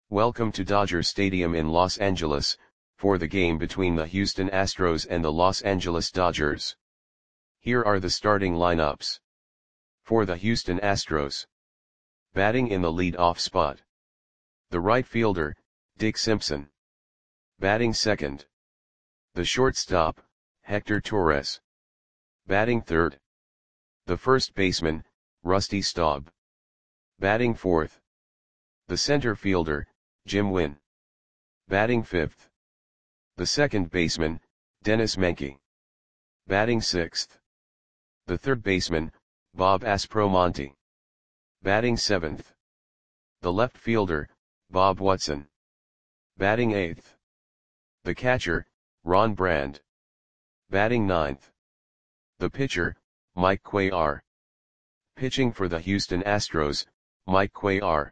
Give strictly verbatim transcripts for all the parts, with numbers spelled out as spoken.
Welcome to Dodger Stadium in Los Angeles, for the game between the Houston Astros and the Los Angeles Dodgers. Here are the starting lineups. For the Houston Astros. Batting in the lead-off spot. The right fielder, Dick Simpson. Batting second. The shortstop, Hector Torres. Batting third. The first baseman, Rusty Staub. Batting fourth. The center fielder, Jim Wynn. Batting fifth. The second baseman, Dennis Menke. Batting sixth. The third baseman, Bob Aspromonte. Batting seventh. The left fielder, Bob Watson. Batting eighth. The catcher, Ron Brand. Batting ninth. The pitcher, Mike Cuellar. Pitching for the Houston Astros, Mike Cuellar.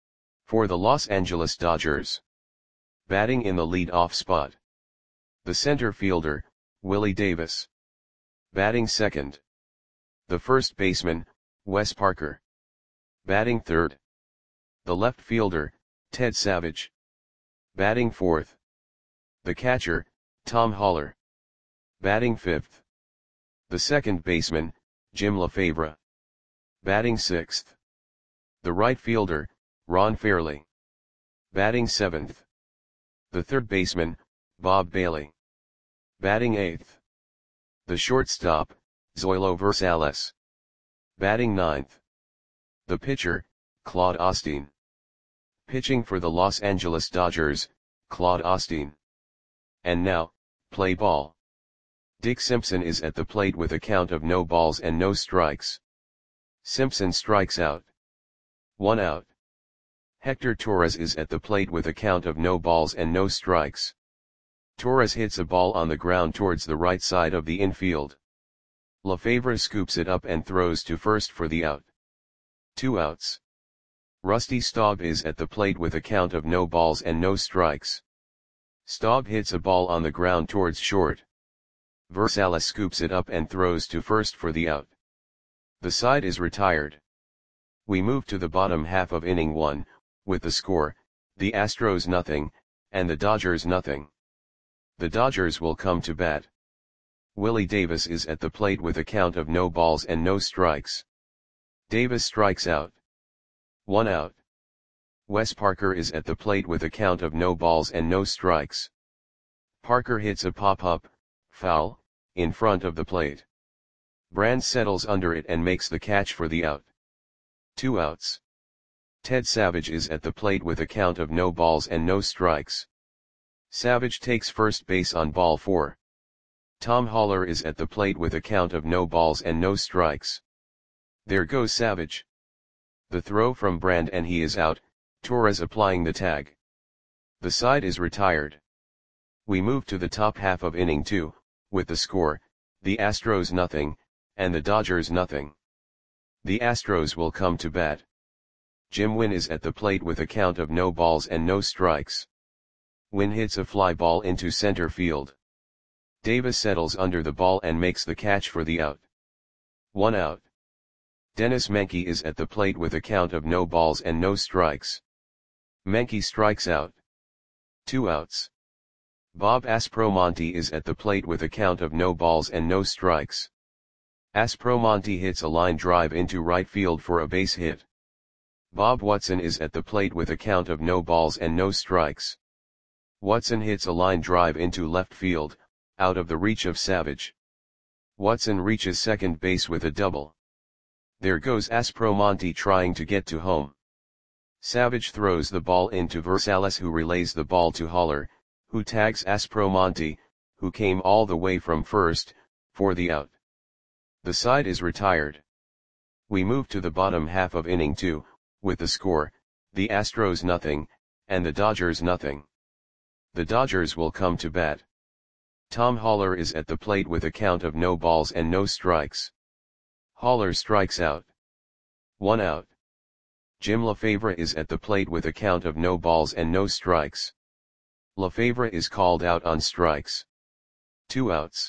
For the Los Angeles Dodgers. Batting in the lead-off spot. The center fielder, Willie Davis. Batting second. The first baseman, Wes Parker. Batting third. The left fielder, Ted Savage. Batting fourth. The catcher, Tom Haller. Batting fifth. The second baseman, Jim Lefebvre. Batting sixth. The right fielder, Ron Fairly. Batting seventh. The third baseman, Bob Bailey. Batting eighth. The shortstop, Zoilo Versalles. Batting ninth. The pitcher, Claude Osteen. Pitching for the Los Angeles Dodgers, Claude Osteen. And now, play ball. Dick Simpson is at the plate with a count of no balls and no strikes. Simpson strikes out. One out. Hector Torres is at the plate with a count of no balls and no strikes. Torres hits a ball on the ground towards the right side of the infield. Lefebvre scoops it up and throws to first for the out. Two outs. Rusty Staub is at the plate with a count of no balls and no strikes. Staub hits a ball on the ground towards short. Versalles scoops it up and throws to first for the out. The side is retired. We move to the bottom half of inning one, with the score, the Astros nothing, and the Dodgers nothing. The Dodgers will come to bat. Willie Davis is at the plate with a count of no balls and no strikes. Davis strikes out. One out. Wes Parker is at the plate with a count of no balls and no strikes. Parker hits a pop-up, foul, in front of the plate. Brand settles under it and makes the catch for the out. Two outs. Ted Savage is at the plate with a count of no balls and no strikes. Savage takes first base on ball four. Tom Haller is at the plate with a count of no balls and no strikes. There goes Savage. The throw from Brand and he is out, Torres applying the tag. The side is retired. We move to the top half of inning two, with the score, the Astros nothing, and the Dodgers nothing. The Astros will come to bat. Jim Wynn is at the plate with a count of no balls and no strikes. Wynn hits a fly ball into center field. Davis settles under the ball and makes the catch for the out. One out. Dennis Menke is at the plate with a count of no balls and no strikes. Menke strikes out. Two outs. Bob Aspromonte is at the plate with a count of no balls and no strikes. Aspromonte hits a line drive into right field for a base hit. Bob Watson is at the plate with a count of no balls and no strikes. Watson hits a line drive into left field, out of the reach of Savage. Watson reaches second base with a double. There goes Aspromonte trying to get to home. Savage throws the ball into Versalles, who relays the ball to Haller, who tags Aspromonte, who came all the way from first, for the out. The side is retired. We move to the bottom half of inning two, with the score, the Astros nothing, and the Dodgers nothing. The Dodgers will come to bat. Tom Haller is at the plate with a count of no balls and no strikes. Haller strikes out. One out. Jim Lefebvre is at the plate with a count of no balls and no strikes. Lefebvre is called out on strikes. Two outs.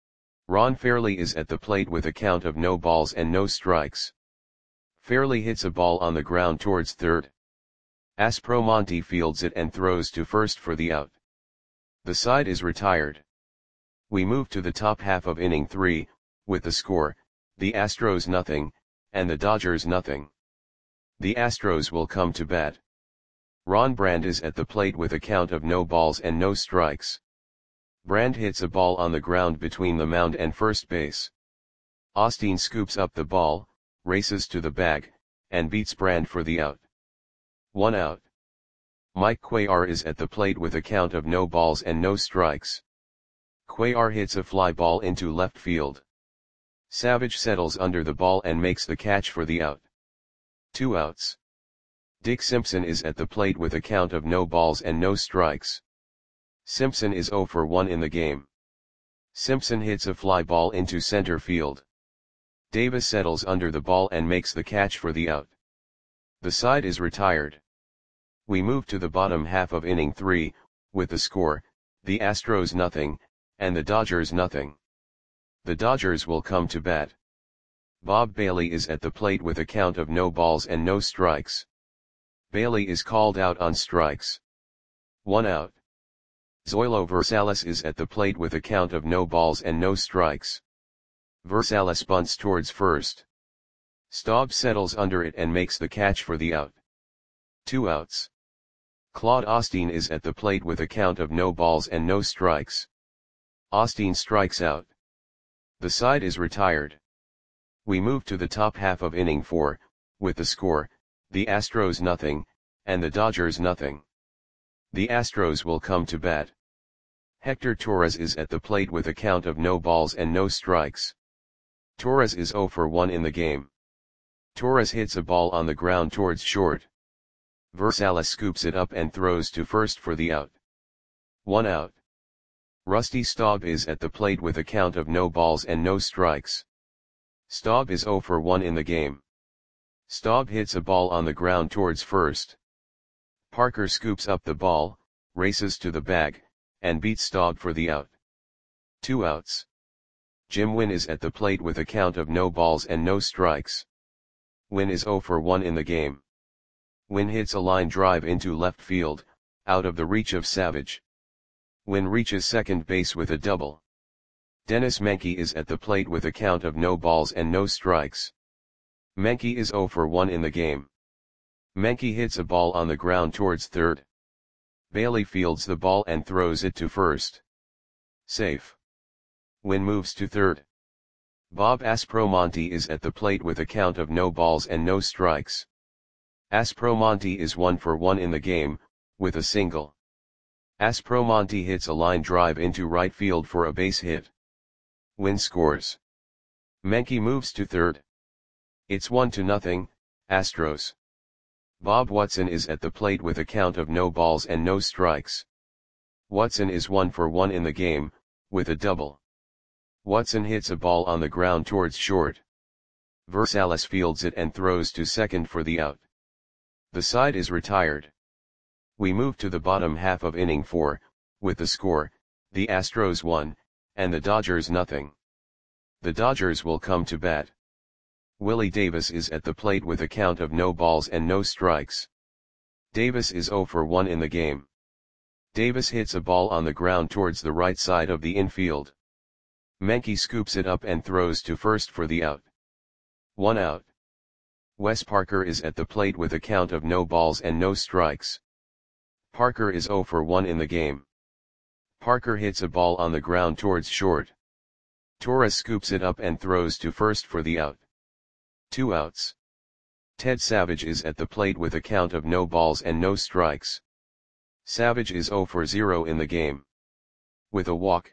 Ron Fairly is at the plate with a count of no balls and no strikes. Fairly hits a ball on the ground towards third. Aspromonte fields it and throws to first for the out. The side is retired. We move to the top half of inning three, with the score, the Astros nothing, and the Dodgers nothing. The Astros will come to bat. Ron Brand is at the plate with a count of no balls and no strikes. Brand hits a ball on the ground between the mound and first base. Osteen scoops up the ball, races to the bag, and beats Brand for the out. One out. Mike Cuellar is at the plate with a count of no balls and no strikes. Cuellar hits a fly ball into left field. Savage settles under the ball and makes the catch for the out. Two outs. Dick Simpson is at the plate with a count of no balls and no strikes. Simpson is oh for one in the game. Simpson hits a fly ball into center field. Davis settles under the ball and makes the catch for the out. The side is retired. We move to the bottom half of inning three, with the score, the Astros nothing, and the Dodgers nothing. The Dodgers will come to bat. Bob Bailey is at the plate with a count of no balls and no strikes. Bailey is called out on strikes. One out. Zoilo Versalles is at the plate with a count of no balls and no strikes. Versalles bunts towards first. Staub settles under it and makes the catch for the out. Two outs. Claude Osteen is at the plate with a count of no balls and no strikes. Osteen strikes out. The side is retired. We move to the top half of inning four, with the score, the Astros nothing, and the Dodgers nothing. The Astros will come to bat. Hector Torres is at the plate with a count of no balls and no strikes. Torres is oh for one in the game. Torres hits a ball on the ground towards short. Versalles scoops it up and throws to first for the out. One out. Rusty Staub is at the plate with a count of no balls and no strikes. Staub is oh for one in the game. Staub hits a ball on the ground towards first. Parker scoops up the ball, races to the bag, and beats Staub for the out. Two outs. Jim Wynn is at the plate with a count of no balls and no strikes. Wynn is oh for one in the game. Wynn hits a line drive into left field, out of the reach of Savage. Wynn reaches second base with a double. Dennis Menke is at the plate with a count of no balls and no strikes. Menke is oh for one in the game. Menke hits a ball on the ground towards third. Bailey fields the ball and throws it to first. Safe. Wynn moves to third. Bob Aspromonte is at the plate with a count of no balls and no strikes. Aspromonte is one for one in the game, with a single. Aspromonte hits a line drive into right field for a base hit. Wynn scores. Menke moves to third. It's one to nothing, Astros. Bob Watson is at the plate with a count of no balls and no strikes. Watson is one for one in the game, with a double. Watson hits a ball on the ground towards short. Versalles fields it and throws to second for the out. The side is retired. We move to the bottom half of inning four, with the score, the Astros one, and the Dodgers nothing. The Dodgers will come to bat. Willie Davis is at the plate with a count of no balls and no strikes. Davis is oh for one in the game. Davis hits a ball on the ground towards the right side of the infield. Menke scoops it up and throws to first for the out. One out. Wes Parker is at the plate with a count of no balls and no strikes. Parker is oh for one in the game. Parker hits a ball on the ground towards short. Torres scoops it up and throws to first for the out. Two outs. Ted Savage is at the plate with a count of no balls and no strikes. Savage is oh for zero in the game. With a walk.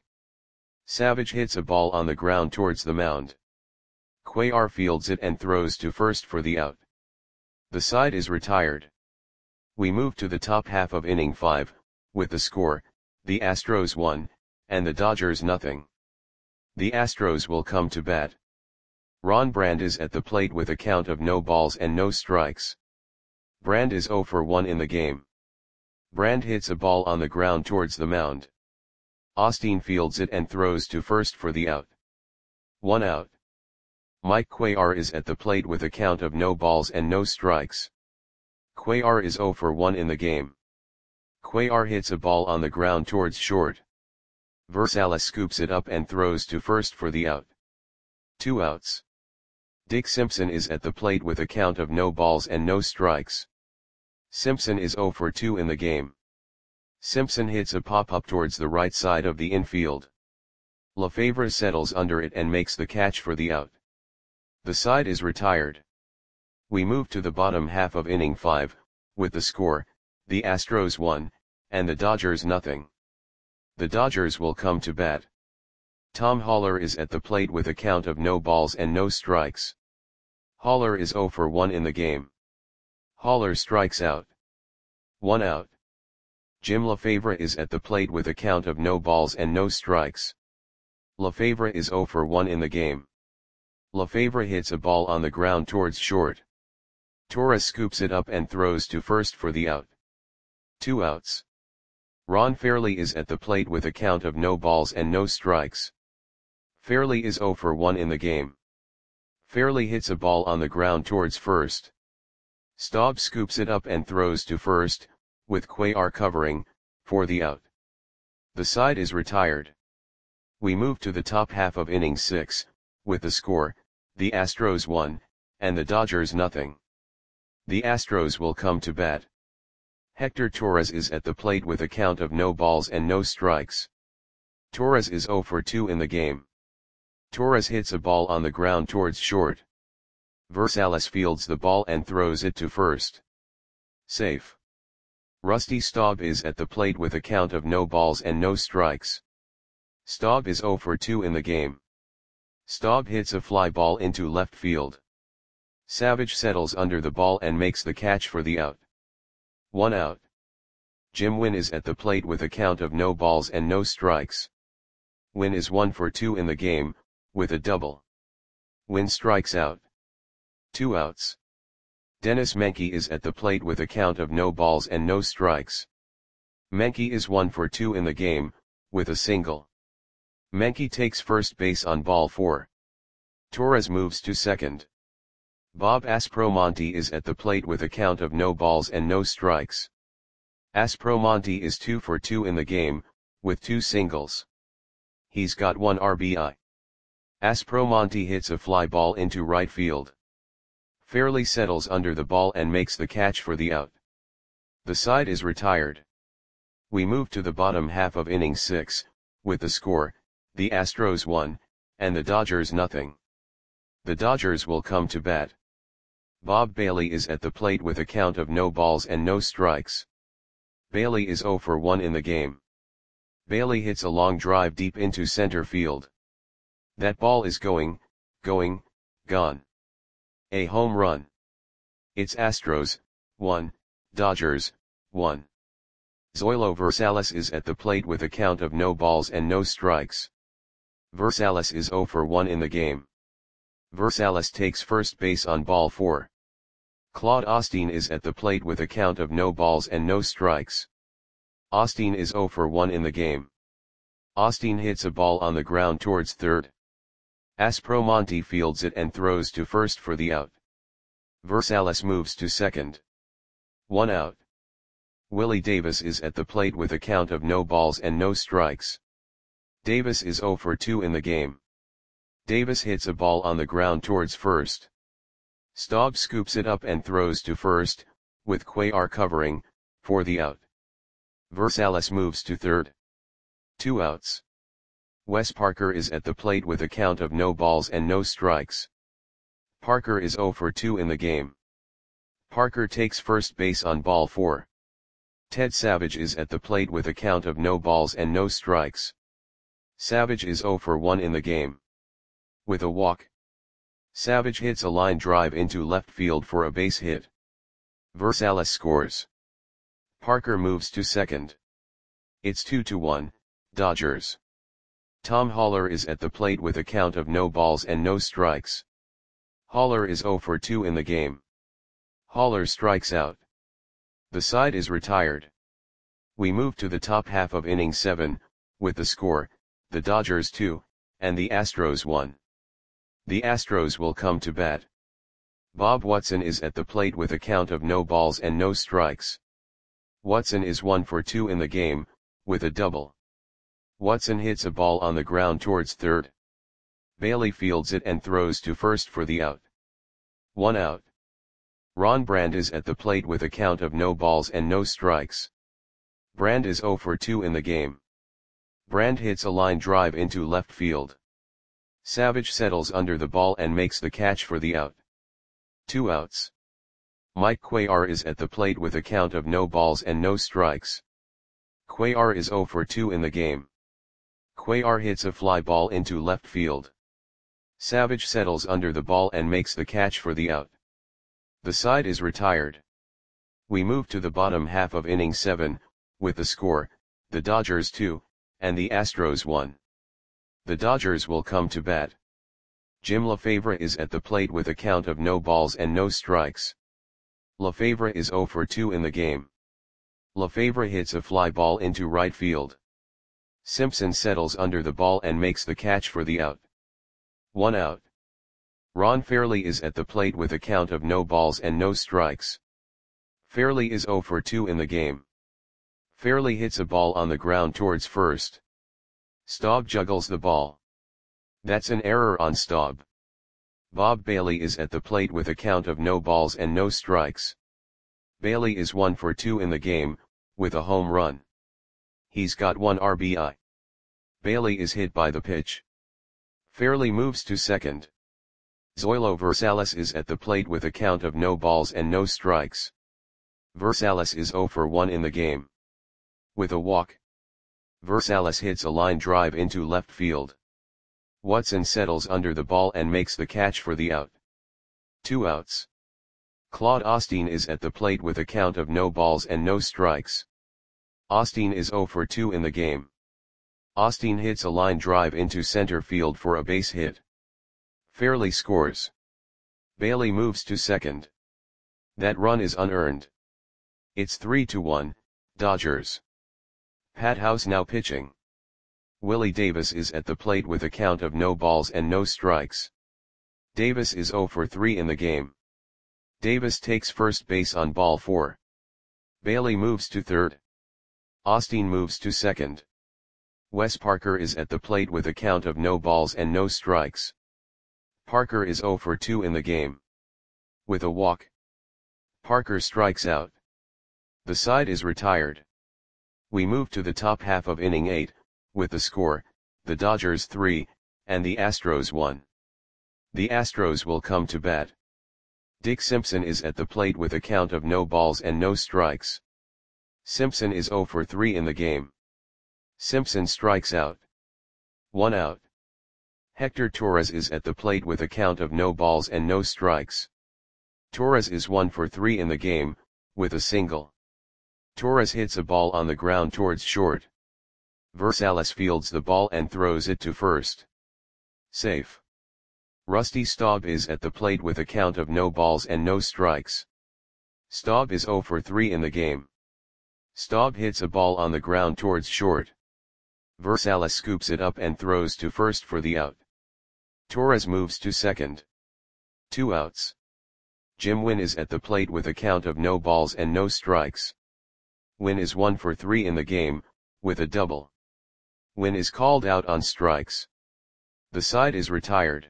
Savage hits a ball on the ground towards the mound. Cuellar fields it and throws to first for the out. The side is retired. We move to the top half of inning five, with the score, the Astros one, and the Dodgers nothing. The Astros will come to bat. Ron Brand is at the plate with a count of no balls and no strikes. Brand is oh for one in the game. Brand hits a ball on the ground towards the mound. Osteen fields it and throws to first for the out. One out. Mike Cuellar is at the plate with a count of no balls and no strikes. Cuellar is zero for one in the game. Cuellar hits a ball on the ground towards short. Versalles scoops it up and throws to first for the out. Two outs. Dick Simpson is at the plate with a count of no balls and no strikes. Simpson is zero for two in the game. Simpson hits a pop-up towards the right side of the infield. Lefebvre settles under it and makes the catch for the out. The side is retired. We move to the bottom half of inning five, with the score, the Astros one, and the Dodgers nothing. The Dodgers will come to bat. Tom Haller is at the plate with a count of no balls and no strikes. Haller is zero for one in the game. Haller strikes out. One out. Jim Lefebvre is at the plate with a count of no balls and no strikes. Lefebvre is zero for one in the game. Lefebvre hits a ball on the ground towards short. Torres scoops it up and throws to first for the out. Two outs. Ron Fairly is at the plate with a count of no balls and no strikes. Fairly is zero for one in the game. Fairly hits a ball on the ground towards first. Staub scoops it up and throws to first, with Cuellar covering, for the out. The side is retired. We move to the top half of inning six, with the score, the Astros one, and the Dodgers nothing. The Astros will come to bat. Hector Torres is at the plate with a count of no balls and no strikes. Torres is zero for two in the game. Torres hits a ball on the ground towards short. Versalles fields the ball and throws it to first. Safe. Rusty Staub is at the plate with a count of no balls and no strikes. Staub is zero for two in the game. Staub hits a fly ball into left field. Savage settles under the ball and makes the catch for the out. One out. Jim Wynn is at the plate with a count of no balls and no strikes. Wynn is one for two in the game, with a double. Wynn strikes out. Two outs. Dennis Menke is at the plate with a count of no balls and no strikes. Menke is one for two in the game, with a single. Menke takes first base on ball four. Torres moves to second. Bob Aspromonte is at the plate with a count of no balls and no strikes. Aspromonte is two for two in the game, with two singles. He's got one R B I. Aspromonte hits a fly ball into right field. Fairly settles under the ball and makes the catch for the out. The side is retired. We move to the bottom half of inning six, with the score, the Astros one, and the Dodgers nothing. The Dodgers will come to bat. Bob Bailey is at the plate with a count of no balls and no strikes. Bailey is zero for one in the game. Bailey hits a long drive deep into center field. That ball is going, going, gone. A home run. It's Astros, one, Dodgers, one. Zoilo Versalles is at the plate with a count of no balls and no strikes. Versalles is zero for one in the game. Versalles takes first base on ball four. Claude Osteen is at the plate with a count of no balls and no strikes. Osteen is zero for one in the game. Osteen hits a ball on the ground towards third. Aspromonte fields it and throws to first for the out. Versalles moves to second. One out. Willie Davis is at the plate with a count of no balls and no strikes. Davis is zero for two in the game. Davis hits a ball on the ground towards first. Staub scoops it up and throws to first, with Cuellar covering, for the out. Versalles moves to third. Two outs. Wes Parker is at the plate with a count of no balls and no strikes. Parker is zero for two in the game. Parker takes first base on ball four. Ted Savage is at the plate with a count of no balls and no strikes. Savage is zero for one in the game. With a walk. Savage hits a line drive into left field for a base hit. Versalles scores. Parker moves to second. It's two to one, Dodgers. Tom Haller is at the plate with a count of no balls and no strikes. Haller is zero for two in the game. Haller strikes out. The side is retired. We move to the top half of inning seven, with the score, the Dodgers two, and the Astros one. The Astros will come to bat. Bob Watson is at the plate with a count of no balls and no strikes. Watson is one for two in the game, with a double. Watson hits a ball on the ground towards third. Bailey fields it and throws to first for the out. One out. Ron Brand is at the plate with a count of no balls and no strikes. Brand is zero for two in the game. Brand hits a line drive into left field. Savage settles under the ball and makes the catch for the out. Two outs. Mike Cuellar is at the plate with a count of no balls and no strikes. Cuellar is zero for two in the game. Cuellar hits a fly ball into left field. Savage settles under the ball and makes the catch for the out. The side is retired. We move to the bottom half of inning seven, with the score, the Dodgers two, and the Astros one. The Dodgers will come to bat. Jim LaFavre is at the plate with a count of no balls and no strikes. LaFavre is zero for two in the game. LaFavre hits a fly ball into right field. Simpson settles under the ball and makes the catch for the out. One out. Ron Fairly is at the plate with a count of no balls and no strikes. Fairly is zero for two in the game. Fairly hits a ball on the ground towards first. Staub juggles the ball. That's an error on Staub. Bob Bailey is at the plate with a count of no balls and no strikes. Bailey is one for two in the game, with a home run. He's got one R B I. Bailey is hit by the pitch. Fairly moves to second. Zoilo Versalles is at the plate with a count of no balls and no strikes. Versalles is zero for one in the game. With a walk. Versalles hits a line drive into left field. Watson settles under the ball and makes the catch for the out. Two outs. Claude Osteen is at the plate with a count of no balls and no strikes. Osteen is zero for two in the game. Osteen hits a line drive into center field for a base hit. Fairly scores. Bailey moves to second. That run is unearned. It's three to one, Dodgers. Pat House now pitching. Willie Davis is at the plate with a count of no balls and no strikes. Davis is zero for three in the game. Davis takes first base on ball four. Bailey moves to third. Osteen moves to second. Wes Parker is at the plate with a count of no balls and no strikes. Parker is zero for two in the game. With a walk. Parker strikes out. The side is retired. We move to the top half of inning eight, with the score, the Dodgers three, and the Astros one. The Astros will come to bat. Dick Simpson is at the plate with a count of no balls and no strikes. Simpson is zero for three in the game. Simpson strikes out. One out. Hector Torres is at the plate with a count of no balls and no strikes. Torres is one for three in the game, with a single. Torres hits a ball on the ground towards short. Versalles fields the ball and throws it to first. Safe. Rusty Staub is at the plate with a count of no balls and no strikes. Staub is zero for three in the game. Staub hits a ball on the ground towards short. Versalles scoops it up and throws to first for the out. Torres moves to second. Two outs. Jim Wynn is at the plate with a count of no balls and no strikes. Wynn is one for three in the game, with a double. Wynn is called out on strikes. The side is retired.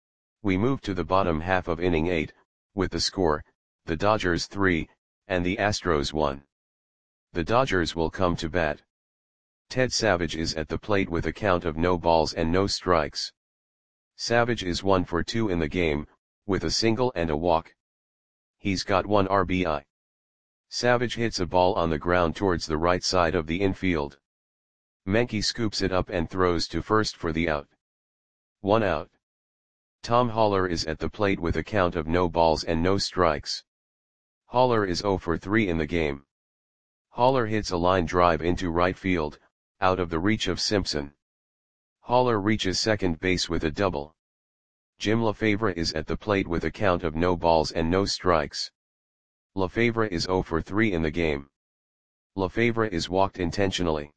We move to the bottom half of inning eight, with the score, the Dodgers three, and the Astros one. The Dodgers will come to bat. Ted Savage is at the plate with a count of no balls and no strikes. Savage is one for two in the game, with a single and a walk. He's got one R B I. Savage hits a ball on the ground towards the right side of the infield. Menke scoops it up and throws to first for the out. One out. Tom Haller is at the plate with a count of no balls and no strikes. Haller is zero for three in the game. Haller hits a line drive into right field, out of the reach of Simpson. Haller reaches second base with a double. Jim LaFavre is at the plate with a count of no balls and no strikes. LaFavre is zero for three in the game. LaFavre is walked intentionally.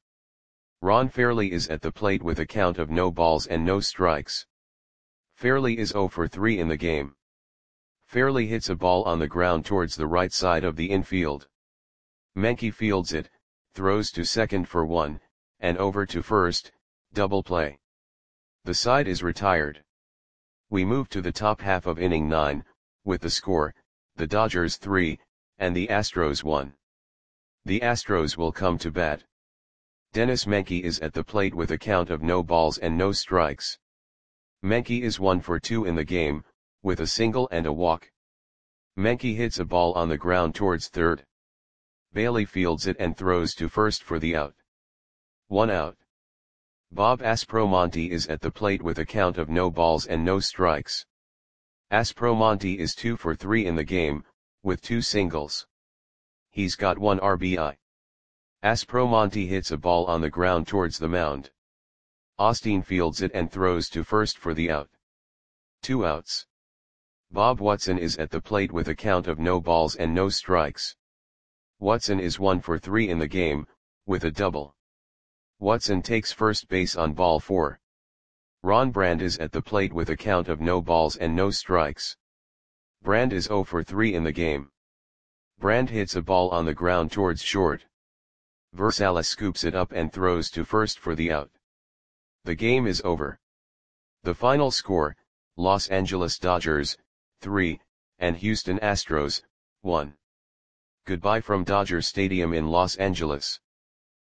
Ron Fairly is at the plate with a count of no balls and no strikes. Fairly is zero for three in the game. fairly hits a ball on the ground towards the right side of the infield. Menke fields it, throws to second for one, and over to first, double play. The side is retired. We move to the top half of inning nine, with the score, the Dodgers three, and the Astros one. The Astros will come to bat. Dennis Menke is at the plate with a count of no balls and no strikes. Menke is one for two in the game, with a single and a walk. Menke hits a ball on the ground towards third. Bailey fields it and throws to first for the out. One out. Bob Aspromonte is at the plate with a count of no balls and no strikes. Aspromonte is two for three in the game, with two singles. He's got one R B I. Aspromonte hits a ball on the ground towards the mound. Austin fields it and throws to first for the out. Two outs. Bob Watson is at the plate with a count of no balls and no strikes. Watson is one for three in the game, with a double. Watson takes first base on ball four. Ron Brand is at the plate with a count of no balls and no strikes. Brand is zero for three in the game. Brand hits a ball on the ground towards short. Versailles scoops it up and throws to first for the out. The game is over. The final score, Los Angeles Dodgers, three, and Houston Astros, one. Goodbye from Dodger Stadium in Los Angeles.